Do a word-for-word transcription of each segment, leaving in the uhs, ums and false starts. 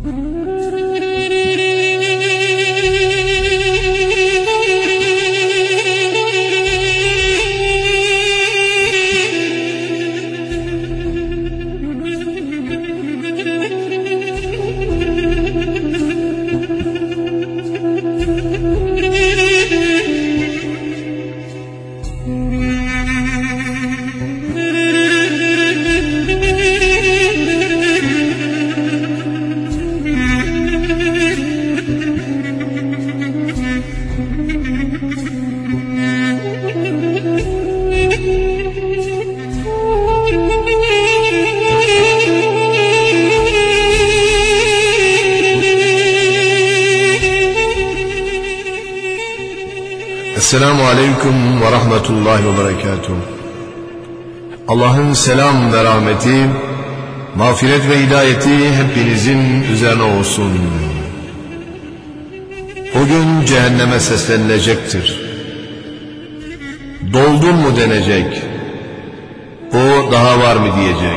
Esselamu Aleyküm ve Rahmetullahi ve Berekatuhu. Allah'ın selam ve rahmeti, mağfiret ve hidayeti hepinizin üzerine olsun. O gün cehenneme seslenilecektir. Doldun mu denecek. O daha var mı diyecek.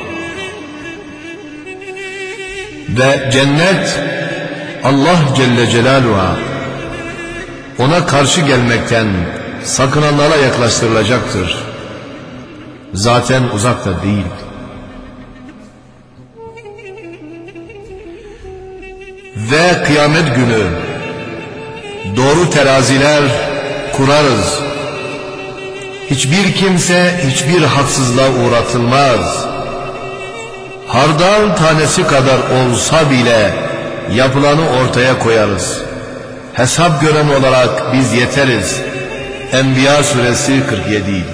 Ve cennet Allah Celle Celaluhu'ya ona karşı gelmekten sakınanlara yaklaştırılacaktır. Zaten uzak da değil. Ve kıyamet günü doğru teraziler kurarız. Hiçbir kimse hiçbir haksızlığa uğratılmaz. Hardal tanesi kadar olsa bile yapılanı ortaya koyarız. Hesap gören olarak biz yeteriz. Enbiya suresi kırk yedi.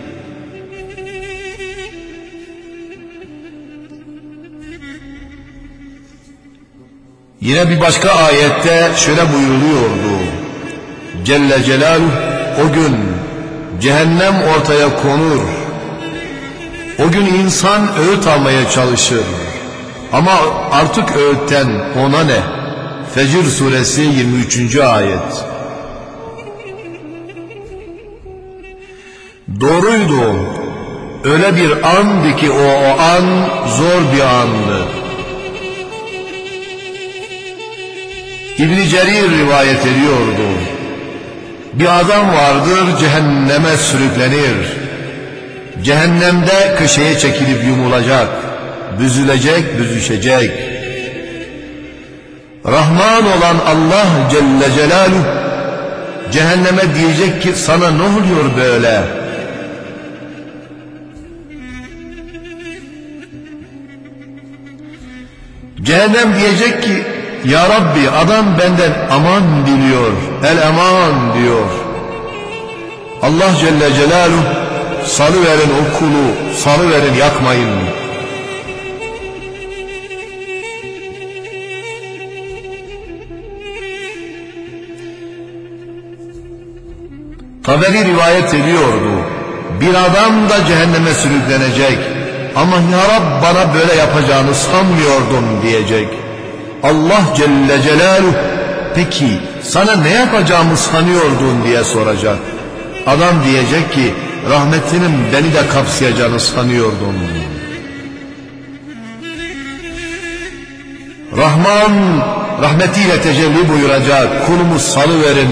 Yine bir başka ayette şöyle buyuruluyordu. Celle Celaluhu, o gün cehennem ortaya konur. O gün insan öğüt almaya çalışır. Ama artık öğütten ona ne? Fecr suresi yirmi üçüncü ayet. Doğruydu. Öyle bir andı ki o, o an zor bir andı. İbn-i Cerir rivayet ediyordu. Bir adam vardır, cehenneme sürüklenir. Cehennemde köşeye çekilip yumulacak, büzülecek, büzüşecek. Rahman olan Allah Celle Celaluhu cehenneme diyecek ki sana ne oluyor böyle? Cehennem diyecek ki ya Rabbi adam benden aman diliyor, el aman diyor. Allah Celle Celaluhu salıverin o kulu, salıverin yakmayın. Taberi rivayet ediyordu. Bir adam da cehenneme sürüklenecek. Ama ya Rab bana böyle yapacağını sanmıyordum diyecek. Allah Celle Celaluhu peki sana ne yapacağımı sanıyordun diye soracak. Adam diyecek ki rahmetinin beni de kapsayacağını sanıyordum. Rahman rahmetiyle tecelli buyuracak. Kulumu salıverin.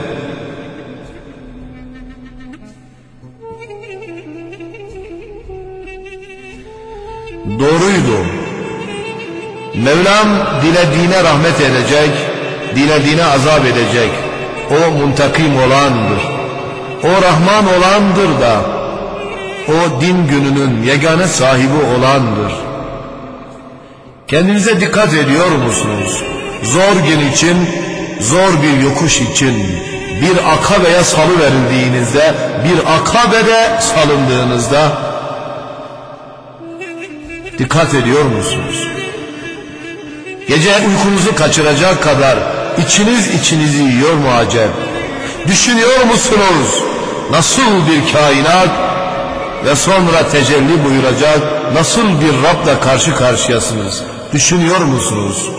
Doğruydu. Mevlam dilediğine rahmet edecek, dilediğine azap edecek. O muntakim olandır. O Rahman olandır da o din gününün yegane sahibi olandır. Kendinize dikkat ediyor musunuz? Zor gün için, zor bir yokuş için bir akabeye salıverildiğinizde, bir akabede salındığınızda dikkat ediyor musunuz? Gece uykunuzu kaçıracak kadar içiniz içinizi yiyor mu acep? Düşünüyor musunuz? Nasıl bir kainat ve sonra tecelli buyuracak nasıl bir Rab'la karşı karşıyasınız? Düşünüyor musunuz?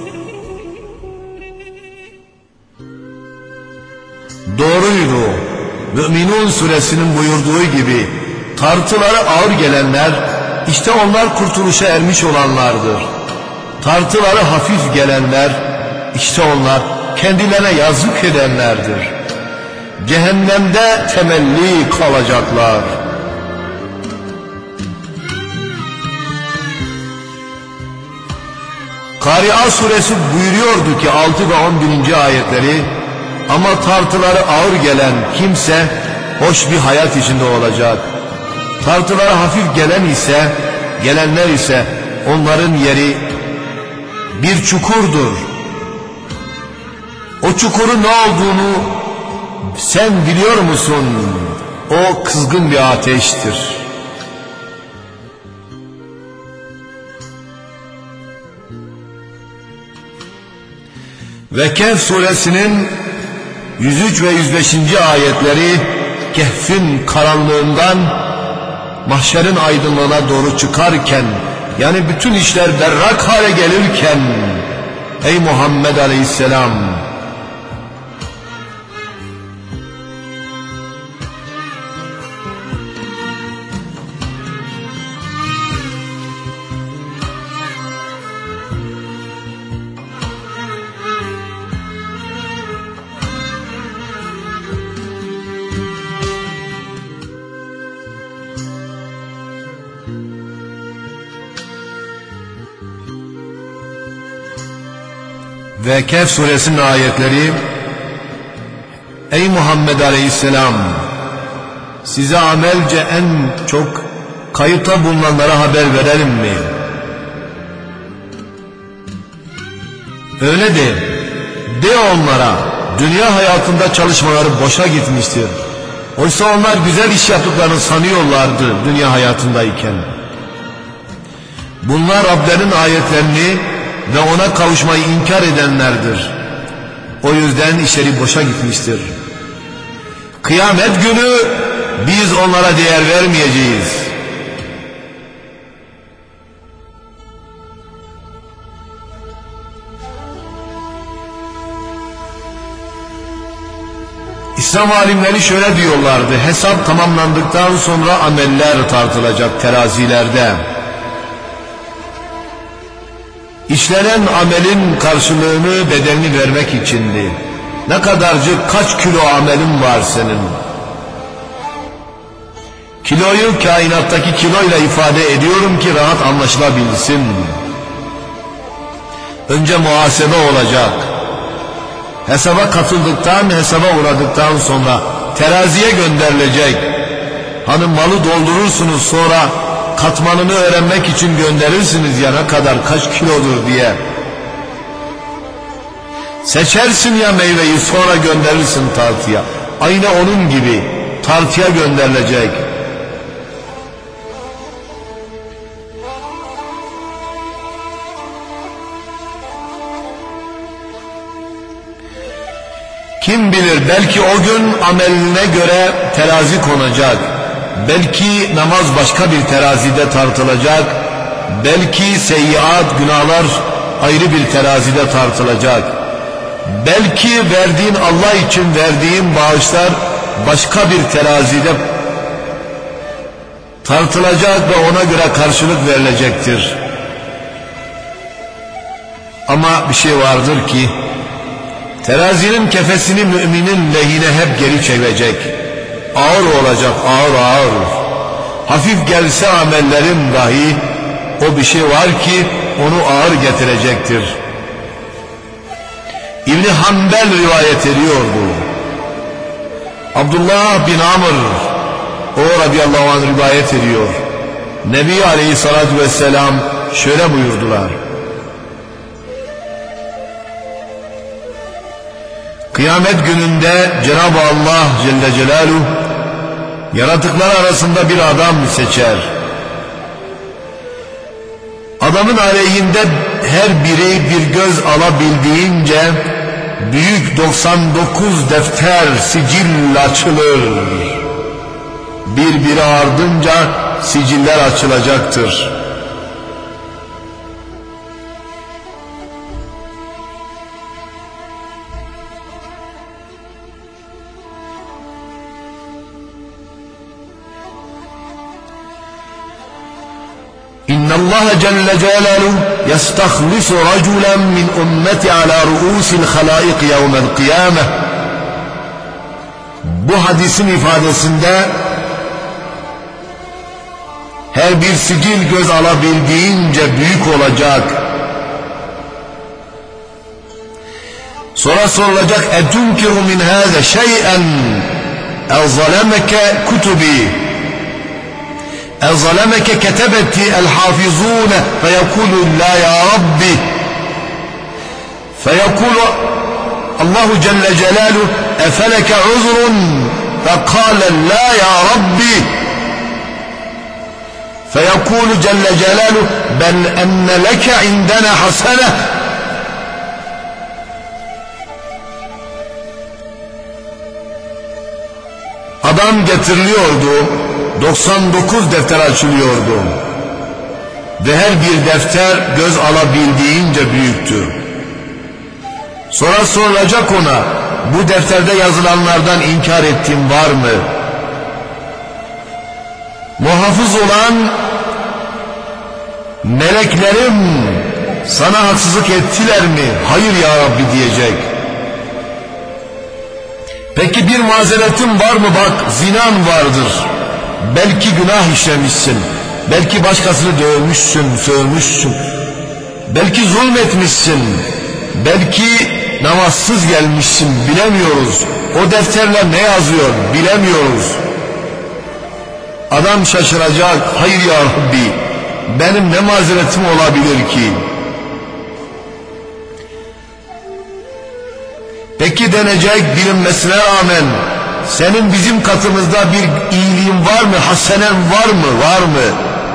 Doğruydu. Mü'minun suresinin buyurduğu gibi tartıları ağır gelenler işte onlar kurtuluşa ermiş olanlardır. tartıları hafif gelenler, işte onlar kendilerine yazık edenlerdir. Cehennemde temelli kalacaklar. Kari'a suresi buyuruyordu ki altı ve on birinci ayetleri, ama tartıları ağır gelen kimse hoş bir hayat içinde olacak. Tartıları hafif gelen ise, gelenler ise onların yeri bir çukurdur. O çukurun ne olduğunu sen biliyor musun? O kızgın bir ateştir. Ve Kehf suresinin yüz üç ve yüz beşinci ayetleri Kehf'in karanlığından mahşerin aydınlığına doğru çıkarken, yani bütün işler berrak hale gelirken, ey Muhammed Aleyhisselam, ve Kehf suresinin ayetleri, ey Muhammed Aleyhisselam, size amelce en çok kayıpta bulunanlara haber verelim mi? Öyle de, de onlara, dünya hayatında çalışmaları boşa gitmiştir. Oysa onlar güzel iş yaptıklarını sanıyorlardı dünya hayatındayken. Bunlar Rablerinin ayetlerini ve ona kavuşmayı inkar edenlerdir. O yüzden işleri boşa gitmiştir. Kıyamet günü biz onlara değer vermeyeceğiz. İslam alimleri şöyle diyorlardı: hesap tamamlandıktan sonra ameller tartılacak terazilerde. İşlenen amelin karşılığını, bedelini vermek içindi. Ne kadarcık, kaç kilo amelin var senin? Kiloyu kainattaki kiloyla ifade ediyorum ki rahat anlaşılabilsin. Önce muhasebe olacak. Hesaba katıldıktan, hesaba uğradıktan sonra teraziye gönderilecek. Hani malı doldurursunuz, sonra katmanını öğrenmek için gönderirsiniz ya, ne kadar, kaç kilodur diye. Seçersin ya meyveyi, sonra gönderirsin tartıya. Aynı onun gibi tartıya gönderilecek. Kim bilir, belki o gün ameline göre terazi konacak. Belki namaz başka bir terazide tartılacak. Belki seyyiat, günahlar ayrı bir terazide tartılacak. Belki verdiğin, Allah için verdiğin bağışlar başka bir terazide tartılacak ve ona göre karşılık verilecektir. Ama bir şey vardır ki, terazinin kefesini müminin lehine hep geri çevirecek. Ağır olacak, ağır ağır. Hafif gelse amellerin dahi, o bir şey var ki onu ağır getirecektir. İbn-i Hanbel rivayet ediyordu. Abdullah bin Amr, o radıyallahu anh rivayet ediyor. Nebi aleyhissalatü vesselam şöyle buyurdular: kıyamet gününde Cenab-ı Allah Celle Celaluhu yaratıklar arasında bir adam seçer. Adamın aleyhinde her biri bir göz alabildiğince büyük doksan dokuz defter, sicil açılır. Birbiri ardınca siciller açılacaktır. İnna Allah Celle Celaluhu yestahlisu raculen min ümmeti ala ruusil halaik yevmel kıyameh. Bu hadisin ifadesinde her bir sicil göz alabildiğince büyük olacak. Sonra sorulacak: "Etunkiru min hâze şey'en ev zalemeke kutubi ev zalemeke ketebeti el hafizûne feyekulu la ya Rabbi feyekulu Allahu Celle Celaluhu efeleke uzrun fekâle la ya Rabbi feyekulu Celle Celaluhu bel enne leke indena hasene." Adam getiriliyordu, doksan dokuz defter açılıyordu ve her bir defter göz alabildiğince büyüktü. Sonra sorulacak ona: "Bu defterde yazılanlardan inkar ettiğin var mı?" Muhafız olan: "Meleklerim sana haksızlık ettiler mi?" "Hayır ya Rabbi" diyecek. "Peki bir mazeretin var mı? Bak, zinan vardır. Belki günah işlemişsin. Belki başkasını dövmüşsün, sövmüşsün. Belki zulmetmişsin. Belki namazsız gelmişsin, bilemiyoruz. O defterler ne yazıyor, bilemiyoruz." Adam şaşıracak: "Hayır ya Rabbi, benim ne mazeretim olabilir ki?" Peki denecek, bilinmesine rağmen: "Senin bizim katımızda bir iyiliğin var mı, hasenen var mı, var mı?"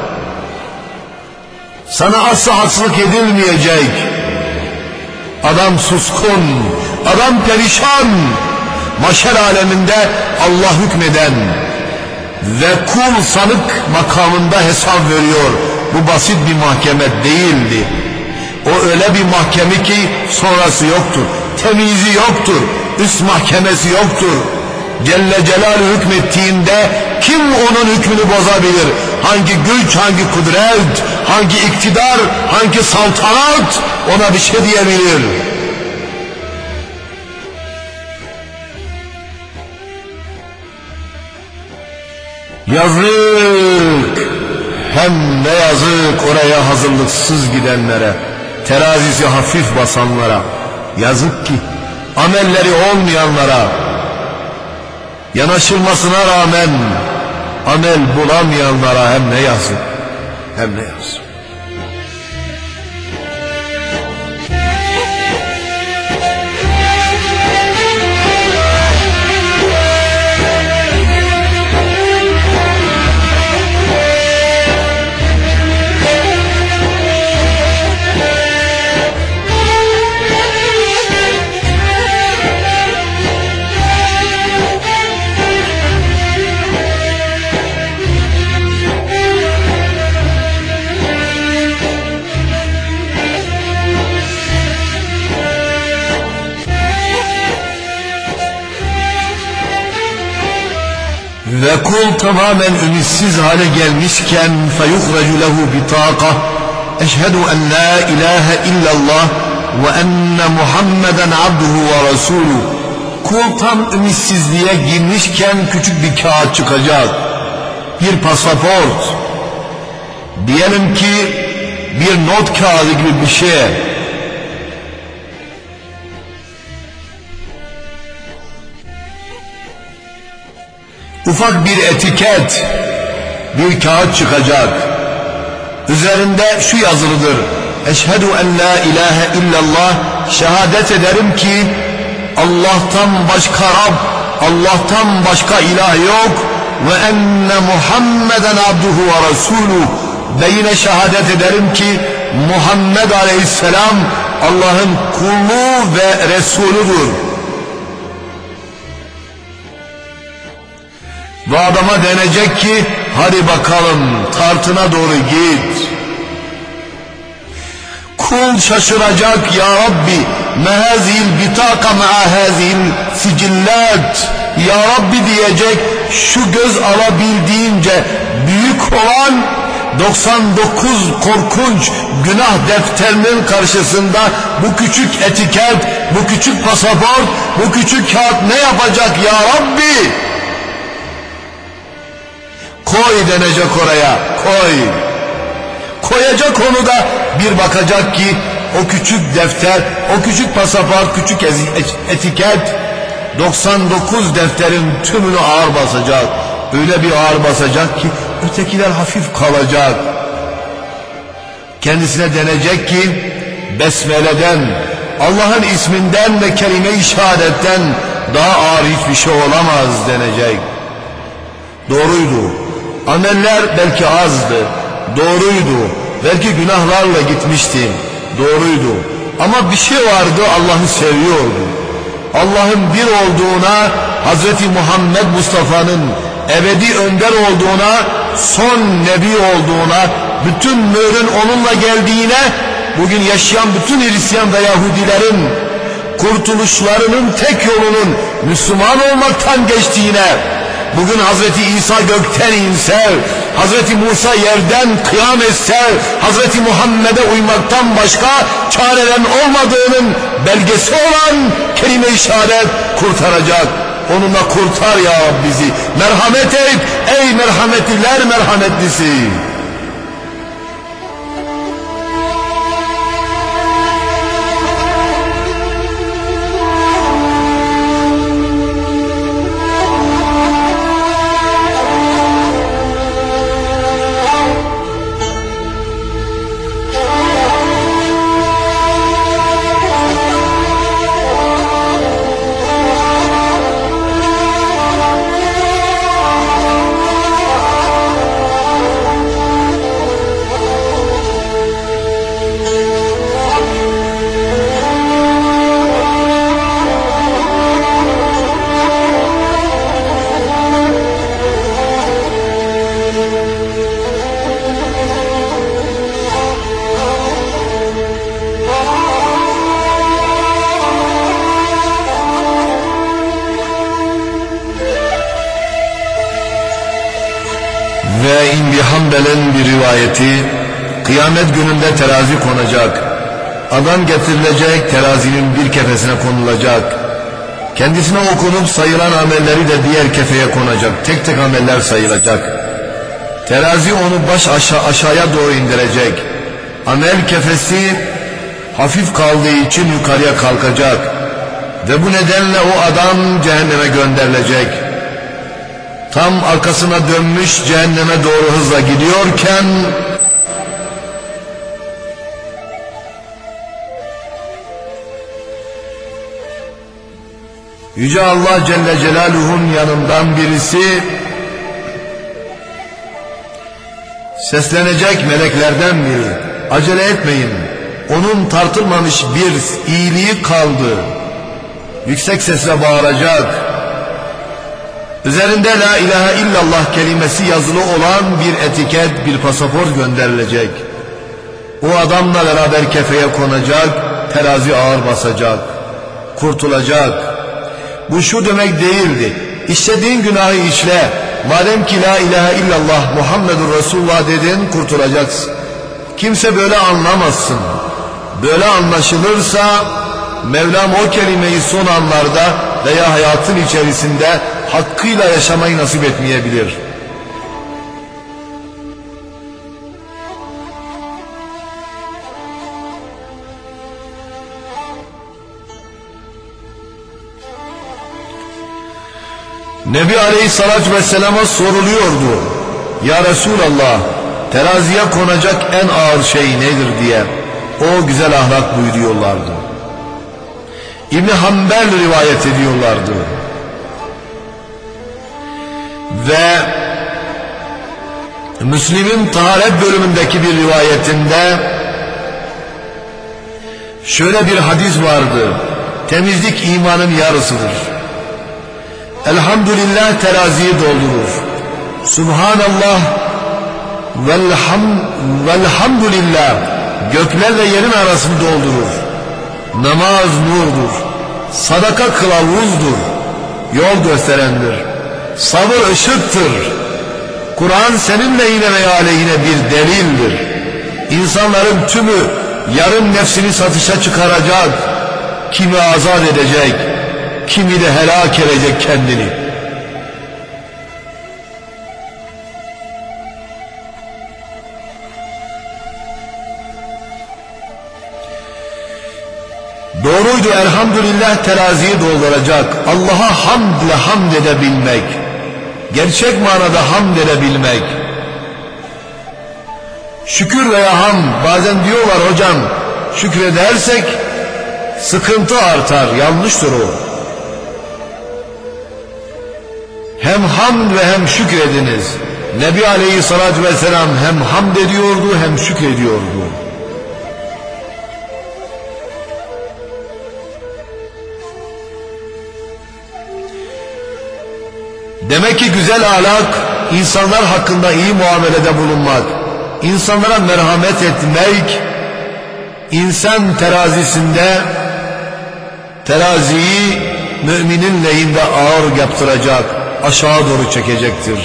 Sana asla haksızlık edilmeyecek. Adam suskun, adam perişan. Mahşer aleminde Allah hükmeden ve kul sanık makamında hesap veriyor. Bu basit bir mahkeme değildi. O öyle bir mahkeme ki sonrası yoktur, temizi yoktur, üst mahkemesi yoktur. Celle Celaluhu hükmettiğinde kim onun hükmünü bozabilir? Hangi güç, hangi kudret, hangi iktidar, hangi saltanat ona bir şey diyebilir? Yazık, hem ne yazık oraya hazırlıksız gidenlere, terazisi hafif basanlara. Yazık ki amelleri olmayanlara, yanaşılmasına rağmen amel bulamayanlara hem ne yazık, hem ne yazık. Ve kul tamamen ümitsiz hale gelmişken feyuhracu lehu bitaka eşhedü en la ilahe illallah ve enne Muhammeden abduhu ve resulü. Kul tam ümitsizliğe girmişken küçük bir kağıt çıkacak, bir pasaport, diyelim ki bir not kağıdı gibi bir şey. Ufak bir etiket, bir kağıt çıkacak. Üzerinde şu yazılıdır: eşhedü en la ilahe illallah, şehadet ederim ki Allah'tan başka Rab, Allah'tan başka ilah yok ve enne Muhammeden abduhu ve resulü, ve yine şehadet ederim ki Muhammed aleyhisselam Allah'ın kulu ve Resulüdür. Ve adama denecek ki hadi bakalım tartına doğru git. Kul şaşıracak: ya Rabbi mehazil bitaka mehazil sicillat, ya Rabbi diyecek, şu göz alabildiğince büyük olan doksan dokuz korkunç günah defterinin karşısında bu küçük etiket, bu küçük pasaport, bu küçük kağıt ne yapacak ya Rabbi? Koy denecek oraya, koy. Koyacak onu da bir bakacak ki o küçük defter, o küçük pasaport, küçük etiket doksan dokuz defterin tümünü ağır basacak. Öyle bir ağır basacak ki ötekiler hafif kalacak. Kendisine denecek ki Besmele'den, Allah'ın isminden ve kelime-i şehadetten daha ağır hiçbir şey olamaz denecek. Doğruydu. Ameller belki azdı. Doğruydu. Belki günahlarla gitmiştim. Doğruydu. Ama bir şey vardı, Allah'ı seviyordu. Allah'ın bir olduğuna, Hazreti Muhammed Mustafa'nın ebedi önder olduğuna, son nebi olduğuna, bütün mührün onunla geldiğine, bugün yaşayan bütün Hristiyan ve Yahudilerin kurtuluşlarının tek yolunun Müslüman olmaktan geçtiğine, bugün Hazreti İsa gökten inse, Hazreti Musa yerden kıyam etse, Hazreti Muhammed'e uymaktan başka çarelerin olmadığının belgesi olan kelime-i şehadet kurtaracak. Onunla kurtar ya Rabbi bizi. Merhamet et ey merhametliler merhametlisi. Ve İbn Hanbel'in bir rivayeti, kıyamet gününde terazi konacak. Adam getirilecek, terazinin bir kefesine konulacak. Kendisine okunup sayılan amelleri de diğer kefeye konacak. Tek tek ameller sayılacak. Terazi onu baş aşağı, aşağıya doğru indirecek. Amel kefesi hafif kaldığı için yukarıya kalkacak. Ve bu nedenle o adam cehenneme gönderilecek. Tam arkasına dönmüş cehenneme doğru hızla gidiyorken Yüce Allah Celle Celaluhu'nun yanından birisi seslenecek, meleklerden biri, acele etmeyin, onun tartılmamış bir iyiliği kaldı. Yüksek sesle bağıracak. Üzerinde la ilahe illallah kelimesi yazılı olan bir etiket, bir pasaport gönderilecek. O adamla beraber kefeye konacak, terazi ağır basacak, kurtulacak. Bu şu demek değildi: İşlediğin günahı işle, madem ki la ilahe illallah Muhammedur Resulullah dedin, kurtulacaksın. Kimse böyle anlamasın. Böyle anlaşılırsa Mevlam o kelimeyi son anlarda veya hayatın içerisinde hakkıyla yaşamayı nasip etmeyebilir. Nebi Aleyhisselatü Vesselam'a soruluyordu: Ya Resulallah, teraziye konacak en ağır şey nedir diye. O güzel ahlak buyuruyorlardı. İbn Hanbel rivayet ediyorlardı. Ve Müslim'in taharet bölümündeki bir rivayetinde şöyle bir hadis vardı: temizlik imanın yarısıdır. Elhamdülillah teraziyi doldurur. Subhanallah velham, velhamdülillah gökler ve yerin arasını doldurur. Namaz nurdur. Sadaka kılavuzdur. Yol gösterendir. Sabır ışıktır. Kur'an senin lehine veya aleyhine bir delildir. İnsanların tümü yarın nefsini satışa çıkaracak, kimi azat edecek, kimi de helak edecek kendini. Doğruydu, elhamdülillah teraziyi dolduracak, Allah'a hamdle hamd edebilmek, gerçek manada hamd edebilmek. Şükür veya hamd, bazen diyorlar hocam, şükredersek sıkıntı artar. Yanlıştır o. Hem hamd ve hem şükrediniz. Nebi Aleyhisselatü Vesselam hem hamd ediyordu hem şükrediyordu. Demek ki güzel ahlak, insanlar hakkında iyi muamelede bulunmak, insanlara merhamet etmek, insan terazisinde teraziyi müminin lehinde ağır yaptıracak, aşağı doğru çekecektir.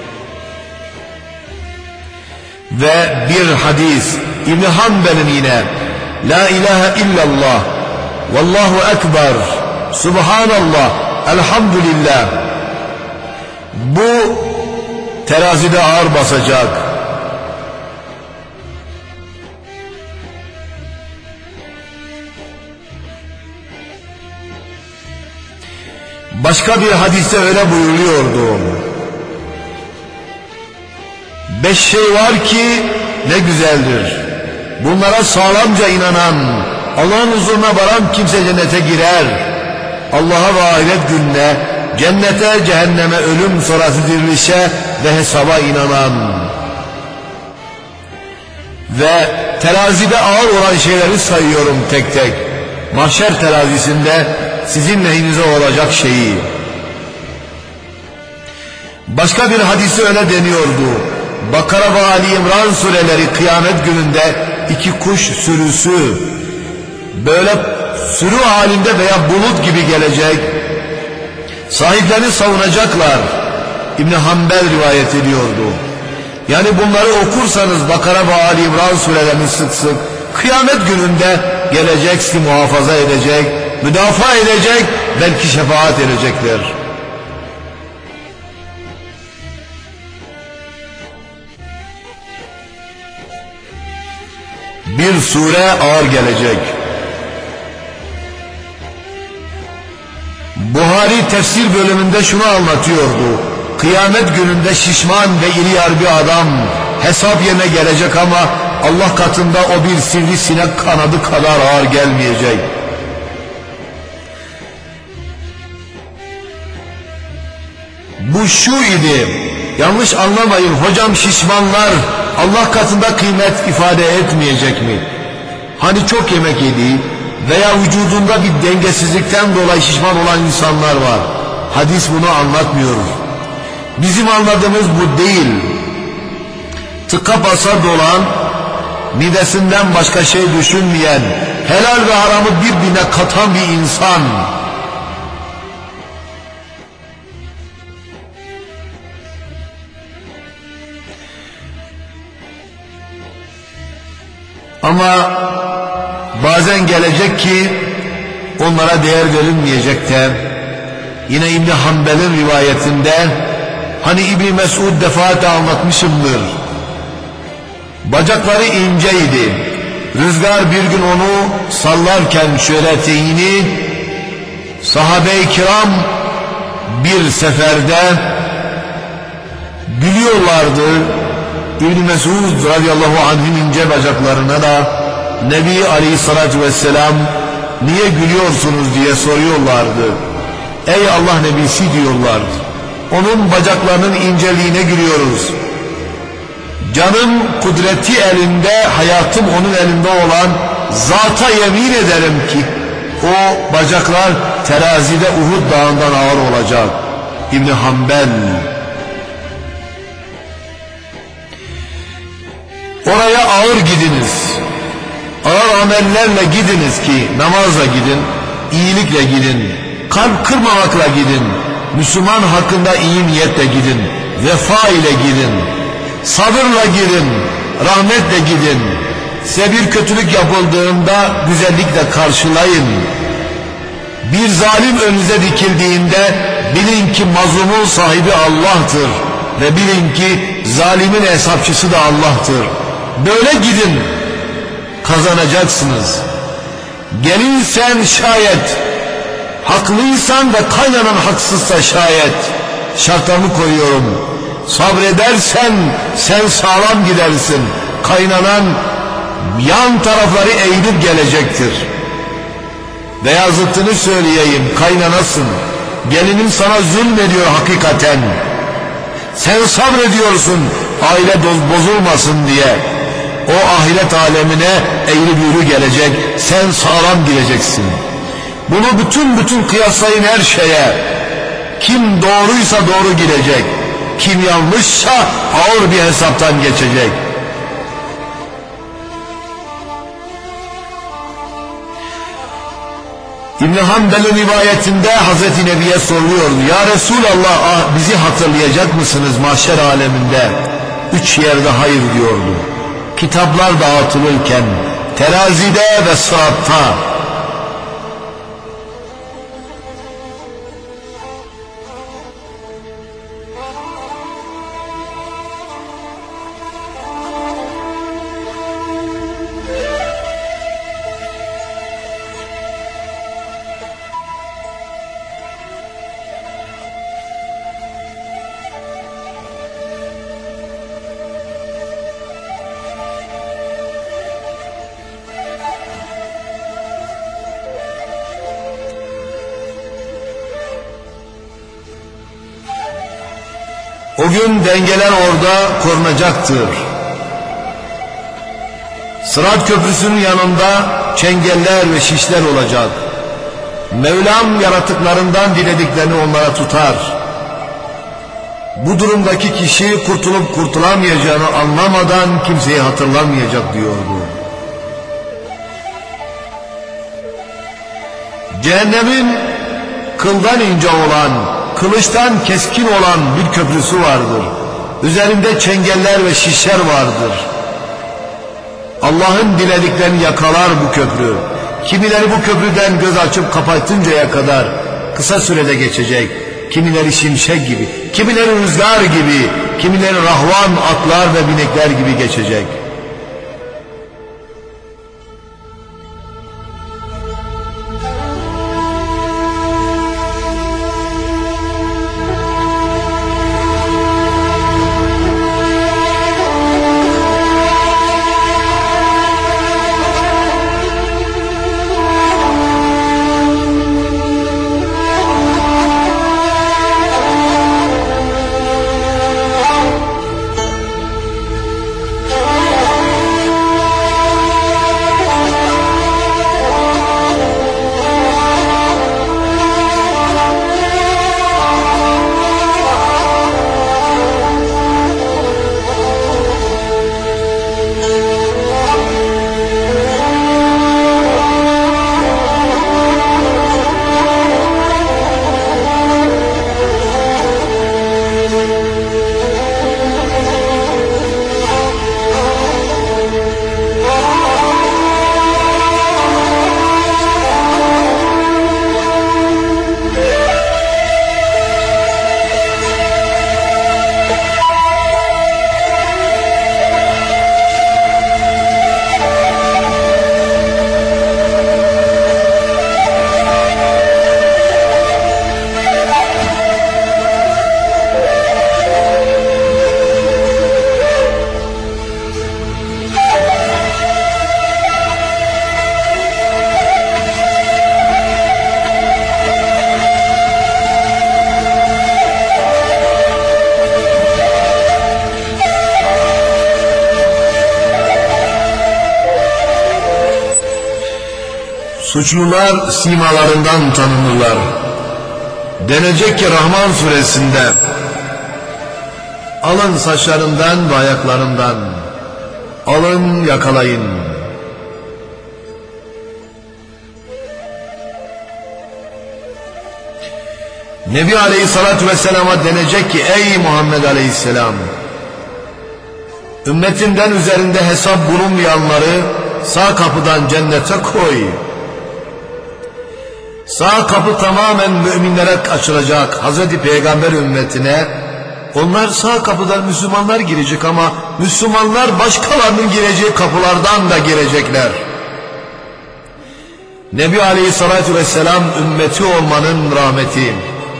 Ve bir hadis, İbn Hanbel'in yine, La ilahe illallah, Vallahu ekber, Subhanallah, Elhamdülillah, bu terazide ağır basacak. Başka bir hadiste öyle buyuruyordu. Beş şey var ki ne güzeldir. Bunlara sağlamca inanan, Allah'ın huzuruna varan kimse cennete girer. Allah'a ve ahiret gününe, cennete, cehenneme, ölüm sonrası dirilişe ve hesaba inanan ve terazide ağır olan şeyleri sayıyorum tek tek. Mahşer terazisinde sizin lehinize olacak şeyi. Başka bir hadisi öyle deniyordu. Bakara ve Ali İmran sureleri kıyamet gününde iki kuş sürüsü böyle sürü halinde veya bulut gibi gelecek. Sahiplerini savunacaklar. İbn Hanbel rivayet ediyordu. Yani bunları okursanız Bakara ve Ali İmran surelerini sık sık kıyamet gününde gelecek, sizi muhafaza edecek, müdafaa edecek, belki şefaat edecekler. Bir sure ağır gelecek. Buhari tefsir bölümünde şunu anlatıyordu. Kıyamet gününde şişman ve iri yarı bir adam hesap yerine gelecek ama Allah katında o bir sivrisinek kanadı kadar ağır gelmeyecek. Bu şu idi, yanlış anlamayın hocam, şişmanlar Allah katında kıymet ifade etmeyecek mi? Hani çok yemek yediği veya vücudunda bir dengesizlikten dolayı şişman olan insanlar var. Hadis bunu anlatmıyor. Bizim anladığımız bu değil. Tıka basa dolan, midesinden başka şey düşünmeyen, helal ve haramı birbirine katan bir insan. Ama bazen gelecek ki onlara değer verilmeyecek de, yine İbn Hanbel'in rivayetinde, hani İbn Mesud defaatle anlatmışımdır, bacakları inceydi, rüzgar bir gün onu sallarken şöyle eteğini, sahabe-i kiram bir seferde gülüyorlardı. İbn Mesud radıyallahu anh'ın ince bacaklarına da Nebi Aleyhisselatü Vesselam niye gülüyorsunuz diye soruyorlardı. Ey Allah Nebisi diyorlardı. Onun bacaklarının inceliğine gülüyoruz. Canım kudreti elinde, hayatım onun elinde olan zata yemin ederim ki o bacaklar terazide Uhud dağından ağır olacak. İbn Hanbel. Oraya ağır gidiniz. Ağır amellerle gidiniz ki namazla gidin, iyilikle gidin, kalp kırmamakla gidin, Müslüman hakkında iyi niyetle gidin. vefa ile gidin, sabırla gidin, rahmetle gidin. Size bir kötülük yapıldığında güzellikle karşılayın. Bir zalim önünüze dikildiğinde bilin ki mazlumun sahibi Allah'tır ve bilin ki zalimin hesapçısı da Allah'tır. Böyle gidin, kazanacaksınız. Gelinsen şayet, haklıysan ve kaynanan haksızsa şayet, şartlarını koyuyorum. Sabredersen sen sağlam gidersin. Kaynanan yan tarafları eğilip gelecektir. Veya zıttını söyleyeyim, kaynanasın. Gelinin sana zulmediyor hakikaten. Sen sabrediyorsun aile bozulmasın diye. O ahiret alemine eğri büğrü gelecek. Sen sağlam gireceksin. Bunu bütün bütün kıyaslayın her şeye. Kim doğruysa doğru gidecek. Kim yanlışsa ağır bir hesaptan geçecek. İbn-i Hanbel'in rivayetinde Hazreti Nebi'ye soruluyordu. Ya Resulallah, ah, bizi hatırlayacak mısınız mahşer aleminde? Üç yerde hayır diyordu. Kitaplar dağıtılırken, terazide ve sıratta. O gün dengeler orada korunacaktır. Sırat köprüsünün yanında çengeller ve şişler olacak. Mevlam yaratıklarından dilediklerini onlara tutar. Bu durumdaki kişi kurtulup kurtulamayacağını anlamadan kimseyi hatırlamayacak diyordu. Cehennemin kıldan ince olan, kılıçtan keskin olan bir köprüsü vardır. Üzerinde çengeller ve şişler vardır. Allah'ın dilediklerini yakalar bu köprü. Kimileri bu köprüden göz açıp kapatıncaya kadar kısa sürede geçecek. Kimileri şimşek gibi, kimileri rüzgar gibi, kimileri rahvan atlar ve binekler gibi geçecek. Suçlular simalarından tanınırlar. Denecek ki Rahman suresinde, alın saçlarından ve ayaklarından, alın yakalayın. Nebi Aleyhisselatü Vesselam'a denecek ki ey Muhammed Aleyhisselam, ümmetinden üzerinde hesap bulunmayanları sağ kapıdan cennete koy. Sağ kapı tamamen müminlere açılacak, Hazreti Peygamber ümmetine. Onlar sağ kapıdan Müslümanlar girecek ama Müslümanlar başkalarının gireceği kapılardan da girecekler. Nebi Aleyhisselatü Vesselam ümmeti olmanın rahmeti.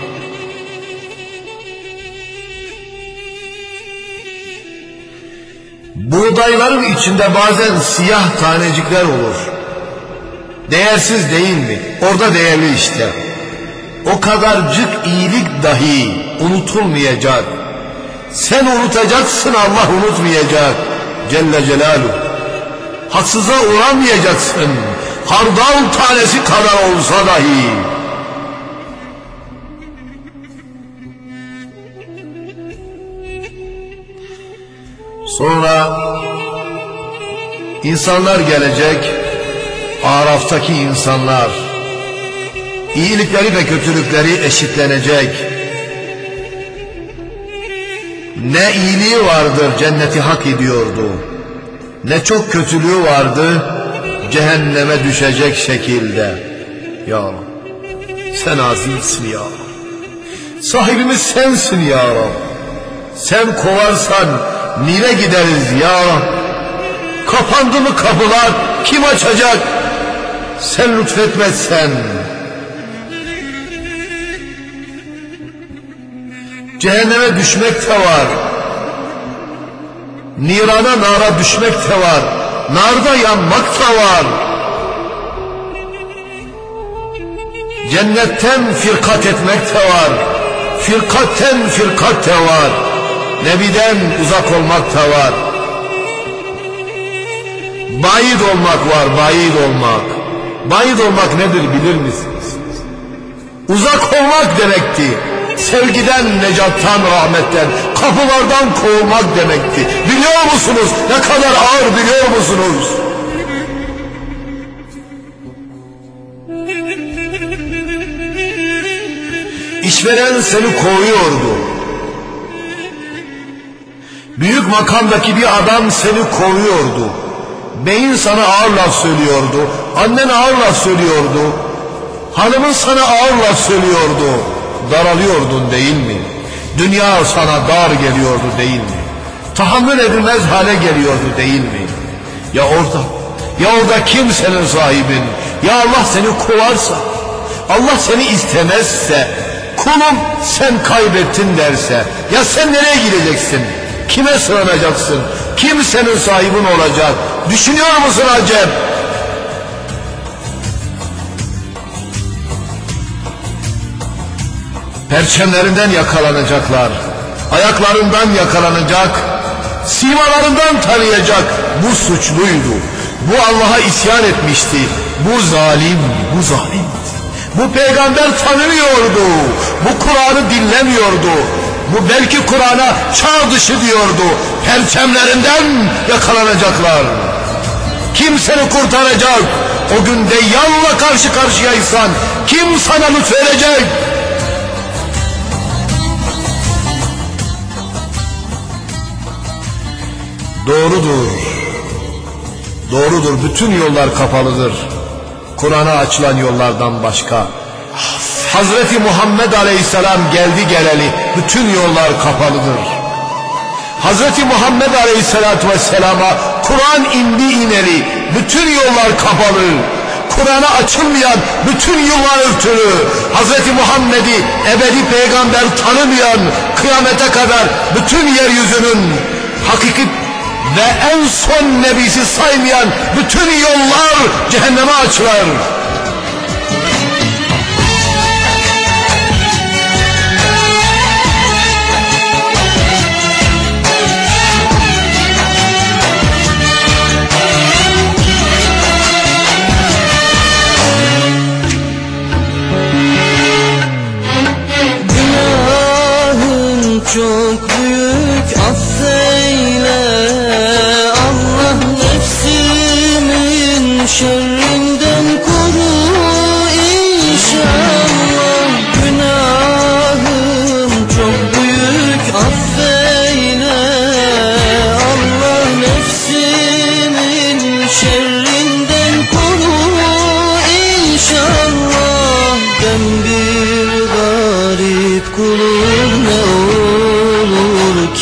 Buğdayların içinde bazen siyah tanecikler olur. Değersiz değil mi? Orada değerli işte. O kadarcık iyilik dahi unutulmayacak. Sen unutacaksın, Allah unutmayacak Celle Celaluhu. Haksıza uğramayacaksın, hardal tanesi kadar olsa dahi. Sonra insanlar gelecek, Araf'taki insanlar, iyilikleri ve kötülükleri eşitlenecek. Ne iyiliği vardır cenneti hak ediyordu, ne çok kötülüğü vardı cehenneme düşecek şekilde. Ya Rab, sen azizsin ya Rab, sahibimiz sensin ya Rab. Sen kovarsan Nil'e gideriz ya Rab. Kapandı mı kapılar, kim açacak? Sen lütfetmezsen. Cehenneme düşmek de var, nirana, nara düşmek de var, narda yanmak da var. Cennetten firkat etmek de var, firkatten firkat de var. Nebiden uzak olmak da var. Bayid olmak var, bayid olmak. Bayid olmak nedir bilir misiniz? Uzak olmak demekti. Sevgiden, necattan, rahmetten, kapılardan kovulmak demekti. Biliyor musunuz? Ne kadar ağır biliyor musunuz? İşveren seni kovuyordu. Büyük makamdaki bir adam seni kovuyordu. Beyin sana ağır laf söylüyordu. Annen ağır laf söylüyordu. Hanımın sana ağır laf söylüyordu. Daralıyordun değil mi? Dünya sana dar geliyordu değil mi? Tahammül edilmez hale geliyordu değil mi? Ya orada, ya orada kim senin sahibin? Ya Allah seni kovarsa, Allah seni istemezse, kulum sen kaybettin derse, ya sen nereye gideceksin? Kime sığınacaksın? Kim senin sahibin olacak? Düşünüyor musun acep? Perçemlerinden yakalanacaklar, ayaklarından yakalanacak, simalarından tanıyacak. Bu suçluydu, bu Allah'a isyan etmişti, bu zalim, bu zalim. Bu peygamber tanımıyordu, bu Kur'an'ı dinlemiyordu, bu belki Kur'an'a çağ dışı diyordu. Perçemlerinden yakalanacaklar. Kim seni kurtaracak? O gün Deyyan'la karşı karşıyaysan kim sana lütfedecek? Doğrudur, doğrudur, bütün yollar kapalıdır Kur'an'a açılan yollardan başka. Hazreti Muhammed Aleyhisselam geldi geleli bütün yollar kapalıdır. Hazreti Muhammed Aleyhisselatü Vesselam'a Kur'an indi ineli bütün yollar kapalı. Kur'an'a açılmayan bütün yollar örtülü. Hazreti Muhammed'i ebedi peygamber tanımayan, kıyamete kadar bütün yeryüzünün hakiki ve en son nebisi saymayan bütün yollar cehenneme açılar. Çok büyük affeyle Allah, nefsimin şerrinden koru.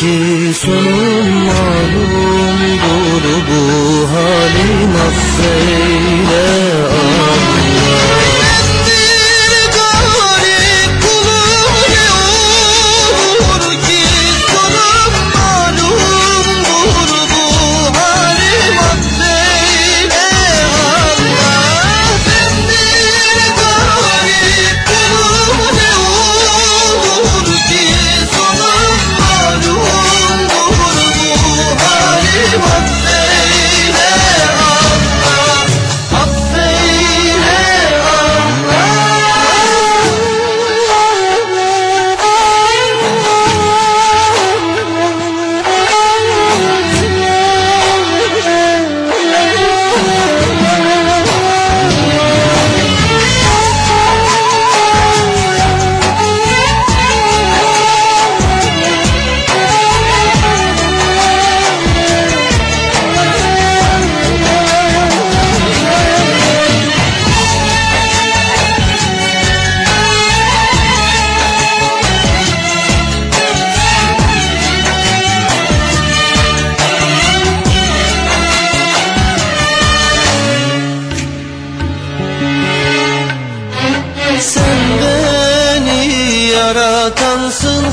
ki sonum malumdur, bu halim affeyle Allah. Yaratansın,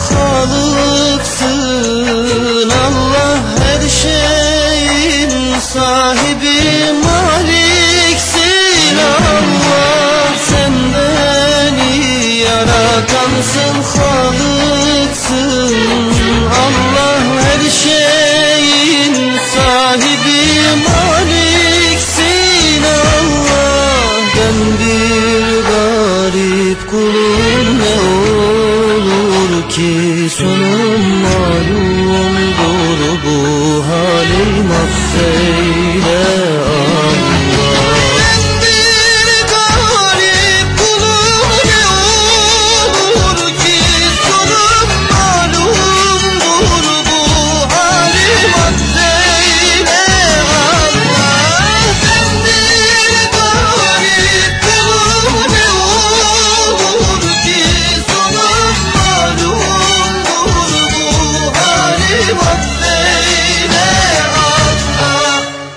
Halıksın, Allah her şeyin sahibi, maliksin. Allah sen beni yaratansın, Halıksın, Allah her şeyin sahibi, maliksin. Allah ben bir garip kulum, ne olur ki sonum malumdur, bu halim affeyle Allah. Ben bir garip kulum, ne olur ki sonum malumdur, bu halim affeyle Allah. Ben bir garip kulum, ne olur ki sonum malumdur, bu halim affeyle Allah.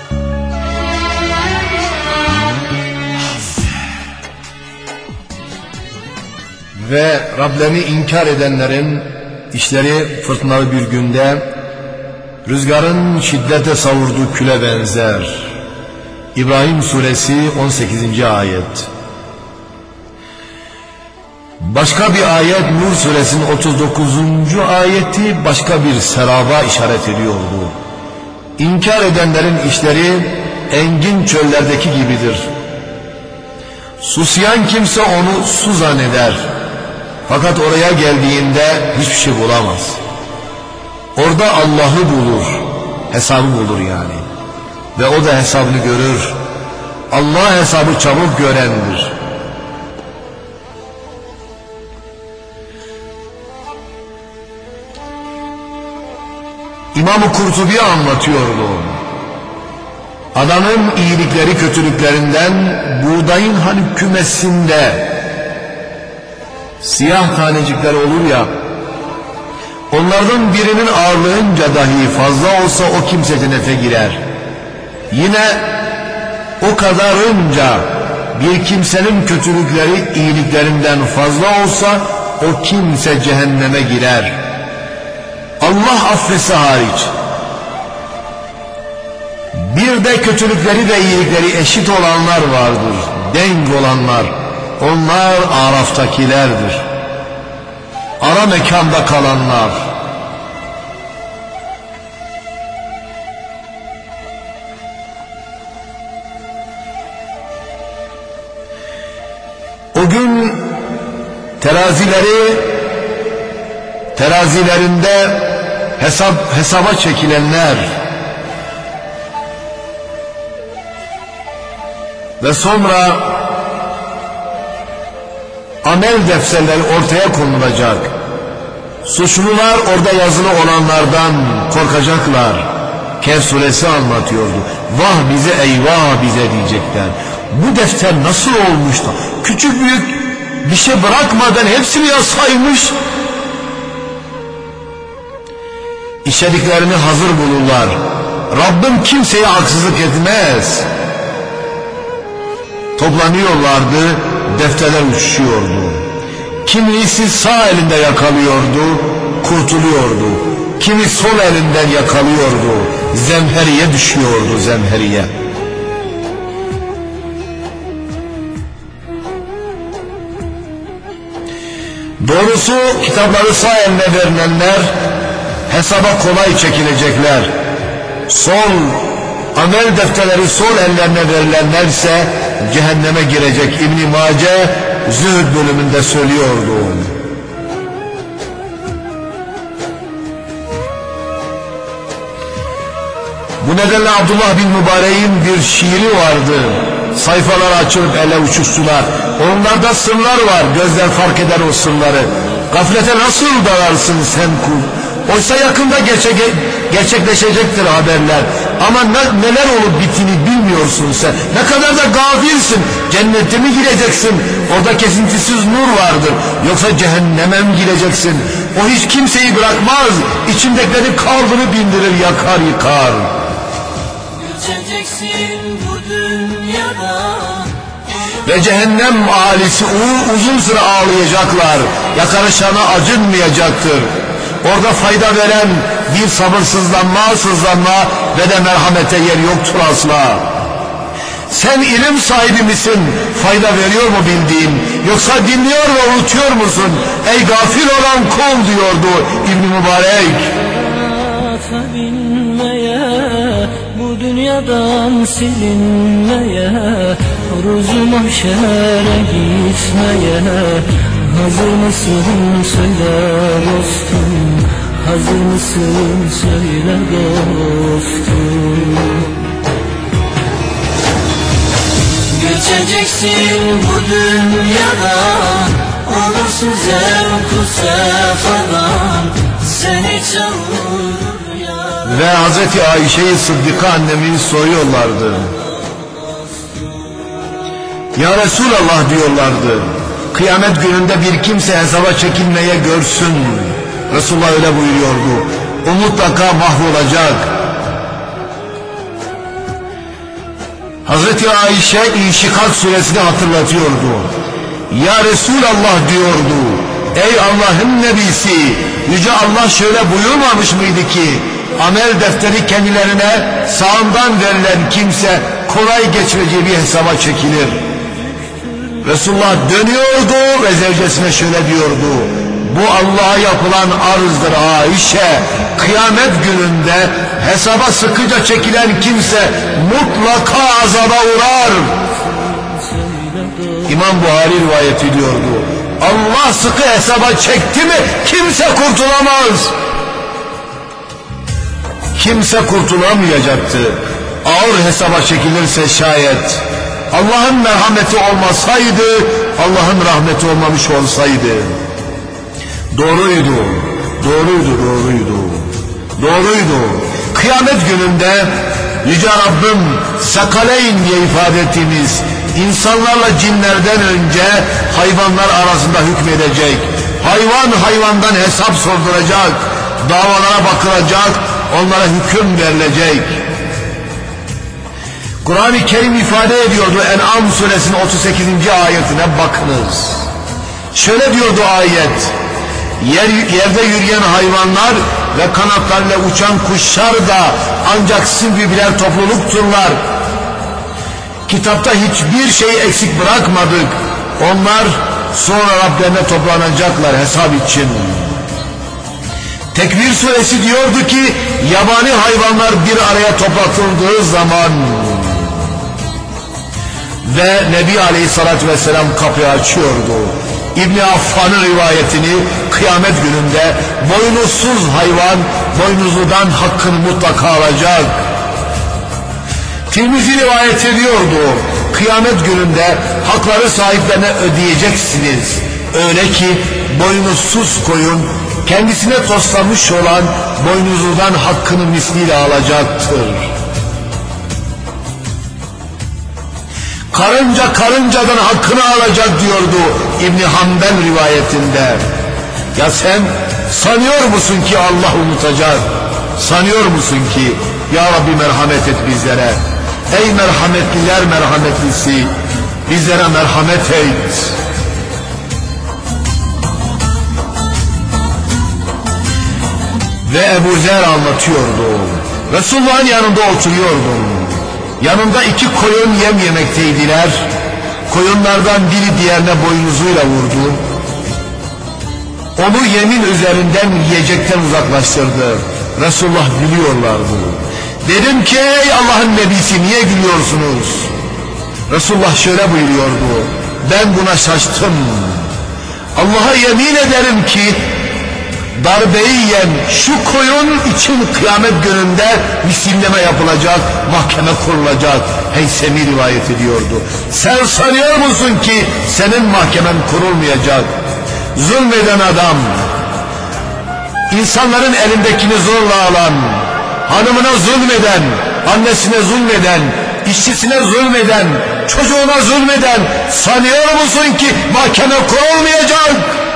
Ve Rablerini inkar edenlerin işleri fırtınalı bir günde rüzgarın şiddete savurduğu küle benzer. İbrahim suresi on sekizinci ayet. Başka bir ayet Nur suresinin otuz dokuzuncu ayeti başka bir seraba işaret ediyordu. İnkar edenlerin işleri engin çöllerdeki gibidir. Susayan kimse onu su zanneder. Fakat oraya geldiğinde hiçbir şey bulamaz. Orada Allah'ı bulur, hesabı bulur yani. Ve o da hesabını görür. Allah hesabı çabuk görendir. İmam-ı Kurtubi anlatıyordu. Adamın iyilikleri kötülüklerinden buğdayın hani kümesinde siyah tanecikler olur ya, onlardan birinin ağırlığınca dahi fazla olsa o kimse cennete girer. Yine o kadarınca bir kimsenin kötülükleri iyiliklerinden fazla olsa o kimse cehenneme girer. Allah affetse hariç. Bir de kötülükleri ve iyilikleri eşit olanlar vardır, denk olanlar. Onlar Araf'takilerdir. Ara mekanda kalanlar. O gün terazileri terazilerinde hesap hesaba çekilenler ve sonra amel defterleri ortaya konulacak. Suçlular orada yazılı olanlardan korkacaklar. Kehf suresi anlatıyordu. Vah bize, eyvah bize diyecekler. Bu defter nasıl olmuş da küçük büyük bir şey bırakmadan hepsini yazsaymış. işlediklerini hazır bulurlar. Rabbim kimseye haksızlık etmez. Toplanıyorlardı, defterler uçuşuyordu. Kimisi sağ elinde yakalıyordu, kurtuluyordu. Kimi sol elinden yakalıyordu, zemheriye düşüyordu, zemheriye. Doğrusu kitapları sağ eline verilenler hesaba kolay çekilecekler. Sol amel defterleri sol ellerine verilenlerse cehenneme girecek. İbn-i Mace Zühd bölümünde söylüyordu. Bu nedenle Abdullah bin Mübarek'in bir şiiri vardı. Sayfalar açılıp ele uçuştular. Onlarda sırlar var, gözler fark eder o sırları. Gaflete nasıl dalarsın sen kul? Oysa yakında gerçek, gerçekleşecektir haberler. Ama ne, neler olup bittiğini bilmiyorsun sen. Ne kadar da gafilsin. Cennete mi gireceksin? Orada kesintisiz nur vardır. Yoksa cehenneme mi gireceksin? O hiç kimseyi bırakmaz. İçindekileri kaldırıp bindirir, yakar yıkar. Göçeceksin bu dünyada. Ve cehennem ahalisi uzun süre ağlayacaklar. Yakarışana acınmayacaktır. Orada fayda veren bir sabırsızlanma, sızlanma ve de merhamete yer yoktur asla. Sen ilim sahibi misin? Fayda veriyor mu bildiğin? Yoksa dinliyor ve unutuyor musun? Ey gafil olan kul diyordu İbn-i Mübarek. Binmeye, bu dünyadan silinmeye, ruzu mahşere gitmeye hazır mısın söyle dostum, hazır mısın söyle dostum. Göçeceksin bu dünyada, olursun zevk-u sefadan, seni çağırır ya. Ve Hazreti Ayşe'yi Sıddıka annemi soruyorlardı. Ya Resulallah diyorlardı. Kıyamet gününde bir kimse hesaba çekilmeye görsün. Resulullah öyle buyuruyordu. O mutlaka mahvolacak. Hazreti Ayşe İnşikak suresini hatırlatıyordu. Ya Resulallah diyordu. Ey Allah'ın nebisi, Yüce Allah şöyle buyurmamış mıydı ki amel defteri kendilerine sağından verilen kimse kolay geçmeyeceği bir hesaba çekilir. Resulullah dönüyordu ve zevcesine şöyle diyordu. Bu Allah'a yapılan arzdır Ayşe. Kıyamet gününde hesaba sıkıca çekilen kimse mutlaka azaba uğrar. İmam Buhari rivayet ediyordu. Allah sıkı hesaba çekti mi kimse kurtulamaz. Kimse kurtulamayacaktı. Ağır hesaba çekilirse şayet. Allah'ın merhameti olmasaydı, Allah'ın rahmeti olmamış olsaydı. Doğruydu, doğruydu, doğruydu, doğruydu. Kıyamet gününde Yüce Rabbim Sakaleyn diye ifade ettiğimiz insanlarla cinlerden önce hayvanlar arasında hükmedecek. Hayvan hayvandan hesap sorduracak, davalara bakılacak, onlara hüküm verilecek. Kur'an-ı Kerim ifade ediyordu En'am suresinin otuz sekizinci ayetine bakınız. Şöyle diyordu ayet. Yer, yerde yürüyen hayvanlar ve kanatlarıyla uçan kuşlar da ancak sizin gibi birer toplulukturlar. Kitapta hiçbir şey eksik bırakmadık. Onlar sonra Rablerine toplanacaklar hesap için. Tekvir suresi diyordu ki yabani hayvanlar bir araya toplatıldığı zaman ve Nebi Aleyhisselatü Vesselam kapıyı açıyordu. İbni Affan'ın rivayetini kıyamet gününde boynuzsuz hayvan boynuzludan hakkını mutlaka alacak. Tirmizi rivayet ediyordu. Kıyamet gününde hakları sahiplerine ödeyeceksiniz. Öyle ki boynuzsuz koyun kendisine toslamış olan boynuzludan hakkını misliyle alacaktır. Karınca karıncadan hakkını alacak diyordu İbn Hanbel rivayetinde. Ya sen sanıyor musun ki Allah unutacak? Sanıyor musun ki ya Rabbi merhamet et bizlere. Ey merhametliler merhametlisi, bizlere merhamet et. Ve Ebu Zer anlatıyordu. Resulullah'ın yanında oturuyordum. Yanında iki koyun yem yemekteydiler. Koyunlardan biri diğerine boynuzuyla vurdu. Onu yemin üzerinden yiyecekten uzaklaştırdı. Resulullah gülüyorlardı. Dedim ki ey Allah'ın nebisi niye gülüyorsunuz? Resulullah şöyle buyuruyordu. Ben buna şaştım. Allah'a yemin ederim ki darbeyi yiyen şu koyun için kıyamet gününde misilleme yapılacak, mahkeme kurulacak. Heysemi rivayet ediyordu. Sen sanıyor musun ki senin mahkemen kurulmayacak? Zulmeden adam, insanların elindekini zorla alan, hanımına zulmeden, annesine zulmeden, işçisine zulmeden, çocuğuna zulmeden, sanıyor musun ki mahkeme kurulmayacak?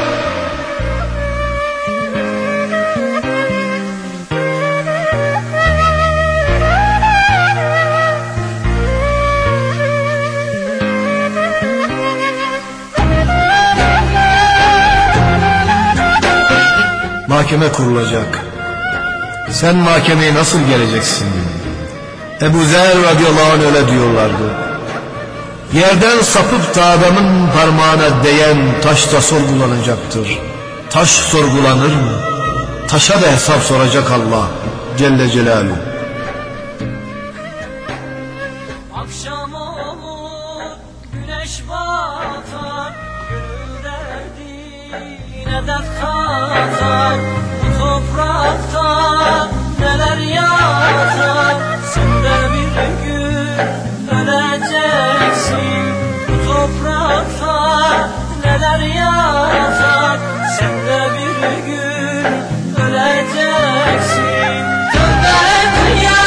Mahkeme kurulacak. Sen mahkemeye nasıl geleceksin? Ebu Zer radıyallahu anh öyle diyorlardı. Yerden sapıp da adamın parmağına değen taş da sorgulanacaktır. Taş sorgulanır mı? Taşa da hesap soracak Allah Celle Celaluhu. Akşam olur, güneş batar, gönül derdine dert katar. Bu toprakta neler yatar, sen de bir gün öleceksin. Bu toprakta neler yatar, sen de bir gün öleceksin. Tövbe et ya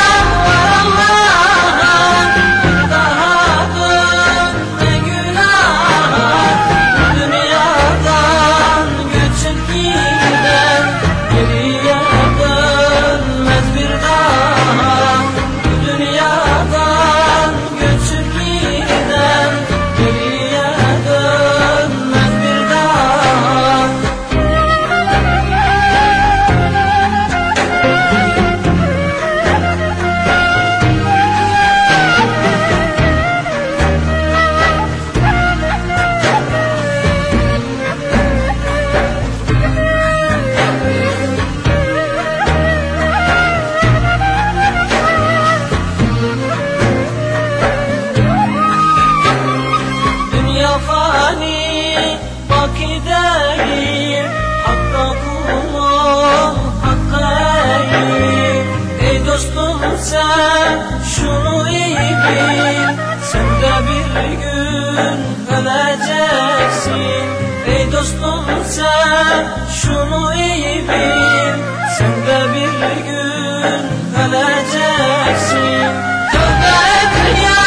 sen şunu iyi bil, sen de bir gün öleceksin. Tövbe et ya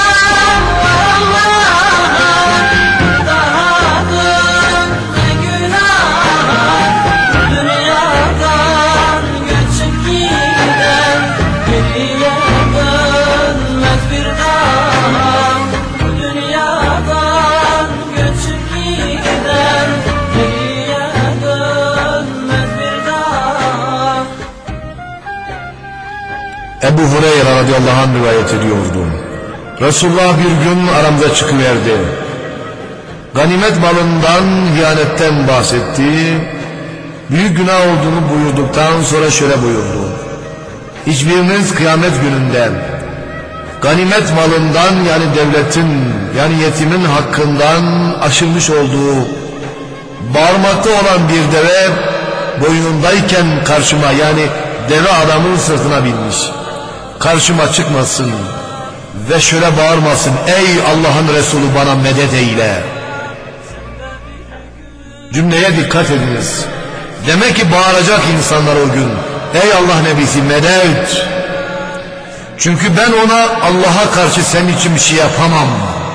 Allah'a, daha dönme günaha. Dünyadan göçüp giden geriye dönmez bir daha. Bu dünyadan göçüp giden Ebu Hureyre radıyallahu anh rivayet ediyordu. Resulullah bir gün aramıza çıkıverdi. Ganimet malından, hiyanetten bahsetti. Büyük günah olduğunu buyurduktan sonra şöyle buyurdu. Hiçbiriniz kıyamet gününde ganimet malından, yani devletin, yani yetimin hakkından aşılmış olduğu bağırmakta olan bir deve boynundayken karşıma, yani deve adamın sırtına binmiş, karşıma çıkmasın ve şöyle bağırmasın: ey Allah'ın Resulü bana medet eyle. Cümleye dikkat ediniz. Demek ki bağıracak insanlar o gün: ey Allah Nebisi medet. Çünkü ben ona Allah'a karşı senin için bir şey yapamam.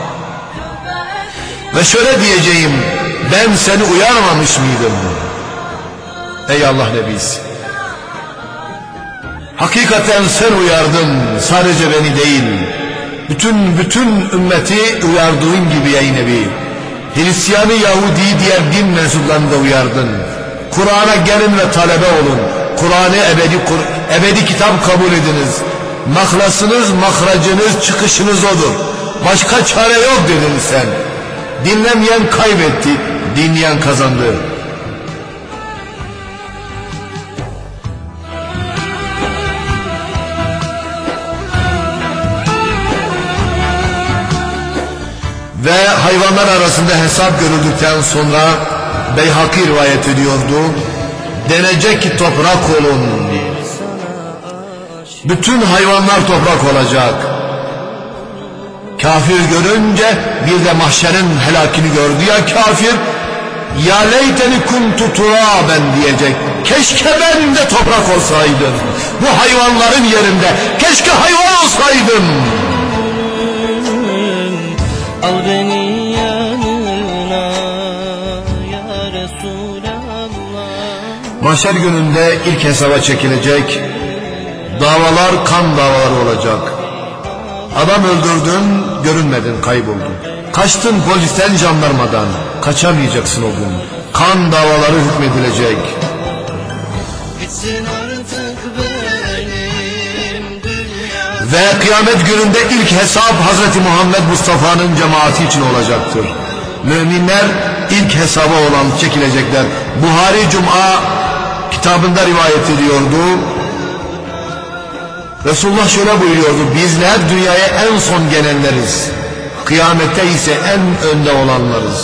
Ve şöyle diyeceğim: ben seni uyarmamış mıydım? Ey Allah Nebisi. Hakikaten sen uyardın, sadece beni değil. Bütün bütün ümmeti uyardığın gibi ey Nebi. Hristiyanı, Yahudi, diğer din mensuplarını da uyardın. Kur'an'a gelin ve talebe olun. Kur'an'ı ebedi, ebedi kitap kabul ediniz. Mahlasınız, mahracınız, çıkışınız odur. Başka çare yok dedin sen. Dinlemeyen kaybetti, dinleyen kazandı. Ve hayvanlar arasında hesap görüldükten sonra Beyhaki rivayet ediyordu. Denecek ki toprak olun diye. Bütün hayvanlar toprak olacak. Kafir görünce bir de mahşerin helakini gördü ya kafir. Ya leyteni kuntu turaben diyecek. Keşke ben de toprak olsaydım. Bu hayvanların yerinde. Keşke hayvan olsaydım. Al beni yanına ya Resulallah. Mahşer gününde ilk hesaba çekilecek. Davalar kan davaları olacak. Adam öldürdün, görünmedin, kayboldun. Kaçtın polisten, jandarmadan. Kaçamayacaksın o gün. Kan davaları hükmedilecek. Bitsin artık benim dünya. Ve kıyamet gününde ilk hesap Hazreti Muhammed Mustafa'nın cemaati için olacaktır. Müminler ilk hesaba olan çekilecekler. Buhari Cuma kitabında rivayet ediyordu. Resulullah şöyle buyuruyordu: bizler dünyaya en son gelenleriz. Kıyamette ise en önde olanlarız.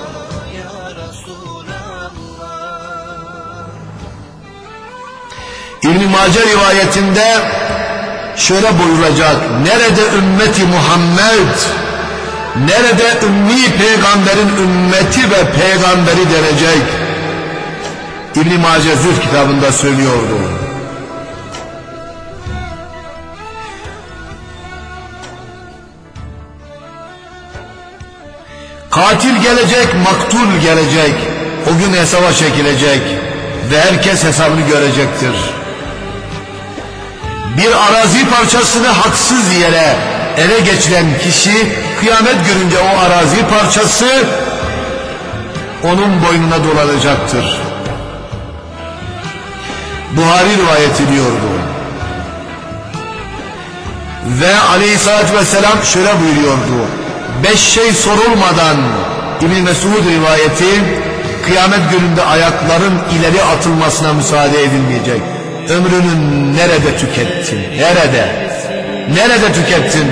İbn-i Mace rivayetinde şöyle buyuracak: nerede ümmeti Muhammed, nerede ümmi peygamberin ümmeti ve peygamberi denecek. İbn-i Mace Zühd kitabında söylüyordu. Katil gelecek, maktul gelecek. O gün hesaba çekilecek ve herkes hesabını görecektir. Bir arazi parçasını haksız yere ele geçiren kişi kıyamet görünce o arazi parçası onun boynuna dolanacaktır. Buhari rivayet ediyordu. Ve aleyhissalatü vesselam şöyle buyuruyordu: beş şey sorulmadan, İbn Mesud rivayeti, kıyamet gününde ayakların ileri atılmasına müsaade edilmeyecek. Ömrünü nerede tükettin? Nerede? Nerede tükettin?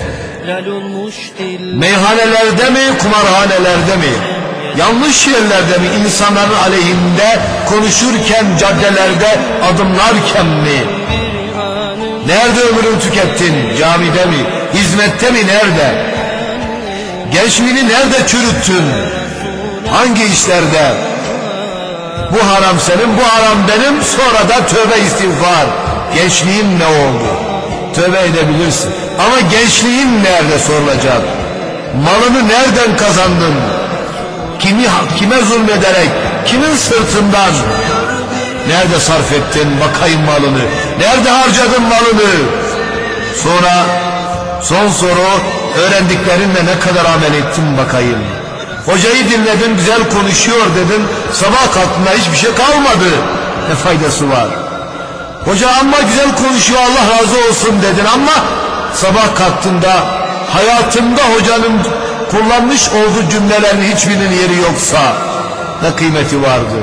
Meyhanelerde mi, kumarhanelerde mi? Yanlış yerlerde mi? İnsanların aleyhinde konuşurken, caddelerde adımlarken mi? Nerede ömrünü tükettin? Camide mi? Hizmette mi? Nerede? Gençliğini nerede çürüttün? Hangi işlerde? Bu haram senin, bu haram benim, sonra da tövbe istiğfar. Gençliğin ne oldu? Tövbe edebilirsin. Ama gençliğin nerede sorulacak? Malını nereden kazandın? Kimi, kime zulmederek, kimin sırtından? Nerede sarf ettin bakayım malını? Nerede harcadın malını? Sonra son soru, öğrendiklerinle ne kadar amel ettin bakayım? Hocayı dinledin, güzel konuşuyor dedin, sabah kalktığında hiçbir şey kalmadı. Ne faydası var? Hoca amma güzel konuşuyor, Allah razı olsun dedin ama sabah kalktığında hayatında hocanın kullanmış olduğu cümlelerin hiçbirinin yeri yoksa ne kıymeti vardı?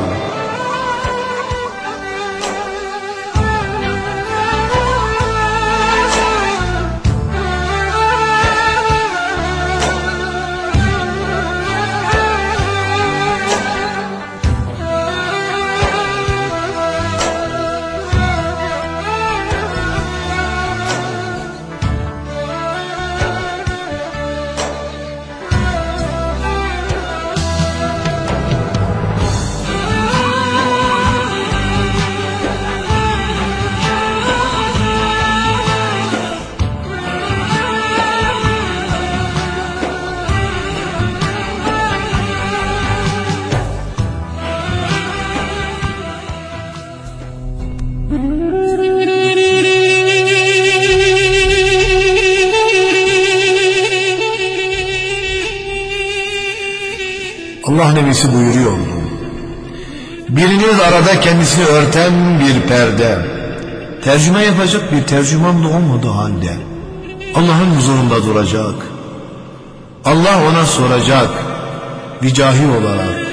Allah Nebisi buyuruyordu: biriniz arada kendisini örten bir perde, tercüme yapacak bir tercüman da olmadığı halde Allah'ın huzurunda duracak. Allah ona soracak vicahi olarak: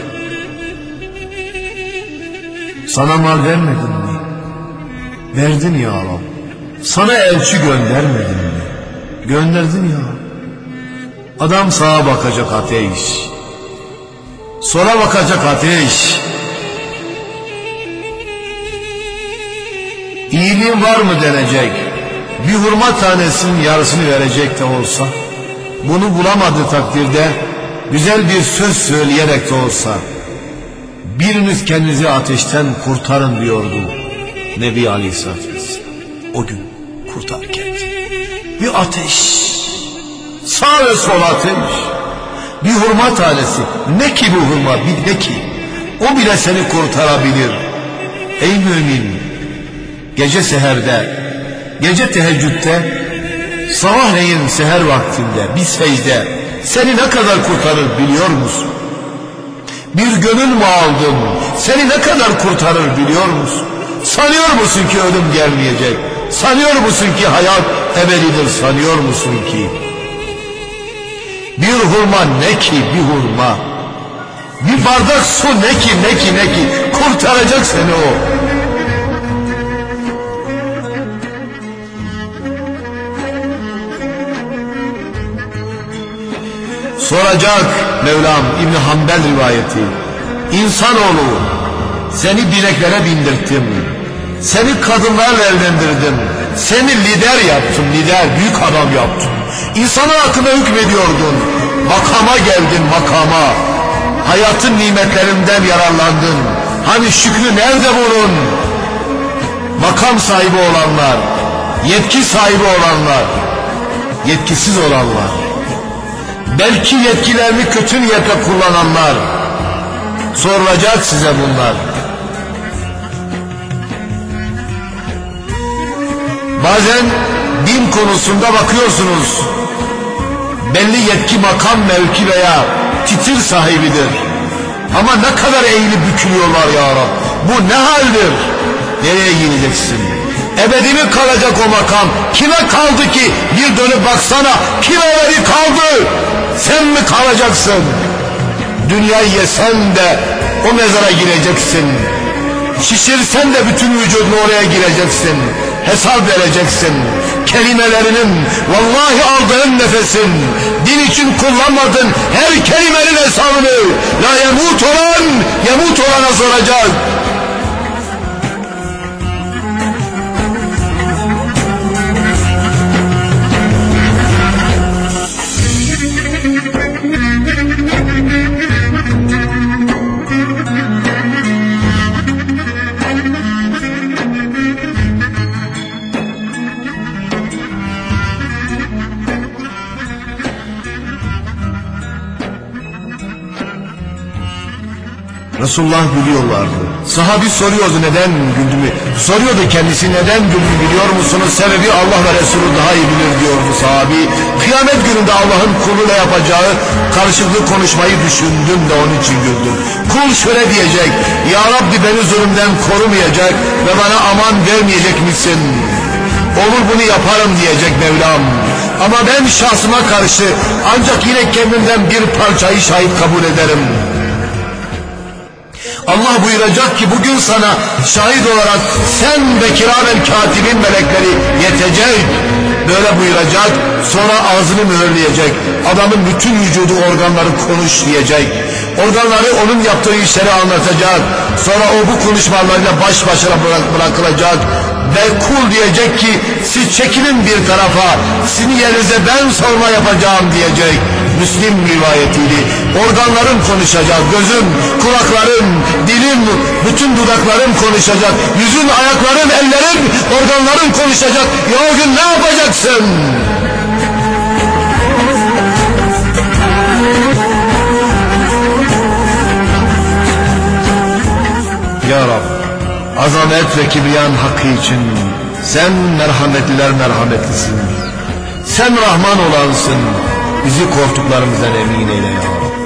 sana mal vermedin mi? Verdin ya Rab. Sana elçi göndermedin mi? Gönderdin ya Rab. Adam sağa bakacak, ateş. Sola bakacak, ateş. İyiliğin var mı denecek. Bir hurma tanesinin yarısını verecek de olsa, bunu bulamadığı takdirde güzel bir söz söyleyerek de olsa, biriniz kendinizi ateşten kurtarın diyordu Nebi Aleyhisselatü Vesselam. O gün kurtar kendini. Bir ateş, sağ ve sol ateş, bir hurma tanesi. Ne ki bu hurma, bir ne ki? O bile seni kurtarabilir. Ey mümin, gece seherde, gece teheccüdde, sabahleyin seher vaktinde bir secde seni ne kadar kurtarır biliyor musun? Bir gönül mü aldın, seni ne kadar kurtarır biliyor musun? Sanıyor musun ki ölüm gelmeyecek? Sanıyor musun ki hayat ebedidir? Sanıyor musun ki bir hurma ne ki, bir hurma, bir bardak su ne ki, ne ki, ne ki kurtaracak seni o. Soracak Mevlam, İbn-i Hanbel rivayeti: İnsanoğlu, seni bineklere bindirttim, seni kadınlarla evlendirdim, seni lider yaptım, lider, büyük adam yaptım. İnsanın hakkında hükmediyordun, makama geldin, makama. Hayatın nimetlerinden yararlandın. Hani şükrü nerede bunun? Makam sahibi olanlar, yetki sahibi olanlar, yetkisiz olanlar, belki yetkilerini kötü niyetle kullananlar, sorulacak size bunlar. Bazen din konusunda bakıyorsunuz, belli yetki, makam, mevki veya titir sahibidir. Ama ne kadar eğilip bükülüyorlar ya Rab. Bu ne haldir? Nereye gideceksin? Ebedi mi kalacak o makam? Kime kaldı ki? Bir dönüp baksana, kim ebedi kaldı? Sen mi kalacaksın? Dünyayı yesen de o mezara gireceksin. Şişirsen de bütün vücudunu oraya gireceksin. Hesap vereceksin. Kelimelerinin, vallahi aldığın nefesin, din için kullanmadın her kelimenin hesabını la yemut olan, yemut olana soracak. Resulullah gülüyorlardı. Sahabi soruyordu neden güldüğümü. Soruyordu kendisi, neden güldüğümü biliyor musunuz? Sebebi Allah ve Resulü daha iyi bilir diyordu sahabi. Kıyamet gününde Allah'ın kuluyla yapacağı karşılıklı konuşmayı düşündüm de onun için güldüm. Kul şöyle diyecek: Ya Rabbi, beni zulümden korumayacak ve bana aman vermeyecek misin? Olur bunu yaparım diyecek Mevlam. Ama ben şahsıma karşı ancak yine kendimden bir parçayı şahit kabul ederim. Allah buyuracak ki bugün sana şahit olarak sen ve kiramen katibin melekleri yetecek. Böyle buyuracak, sonra ağzını mühürleyecek. Adamın bütün vücudu, organları konuş diyecek. Organları onun yaptığı işleri anlatacak. Sonra o bu konuşmalarıyla baş başa bırakılacak. Ve kul diyecek ki siz çekilin bir tarafa, sizin yerinize ben sorma yapacağım diyecek. Müslim rivayetiydi. Organların konuşacak, gözün, kulakların, dilin, bütün dudakların konuşacak, yüzün, ayakların, ellerin, organların konuşacak. Ya o gün ne yapacaksın? Ya Rab, azamet ve kibriyan hakkı için sen merhametliler merhametlisin. Sen Rahman olansın. Bizi korktuklarımızdan emin eyle ya Rab.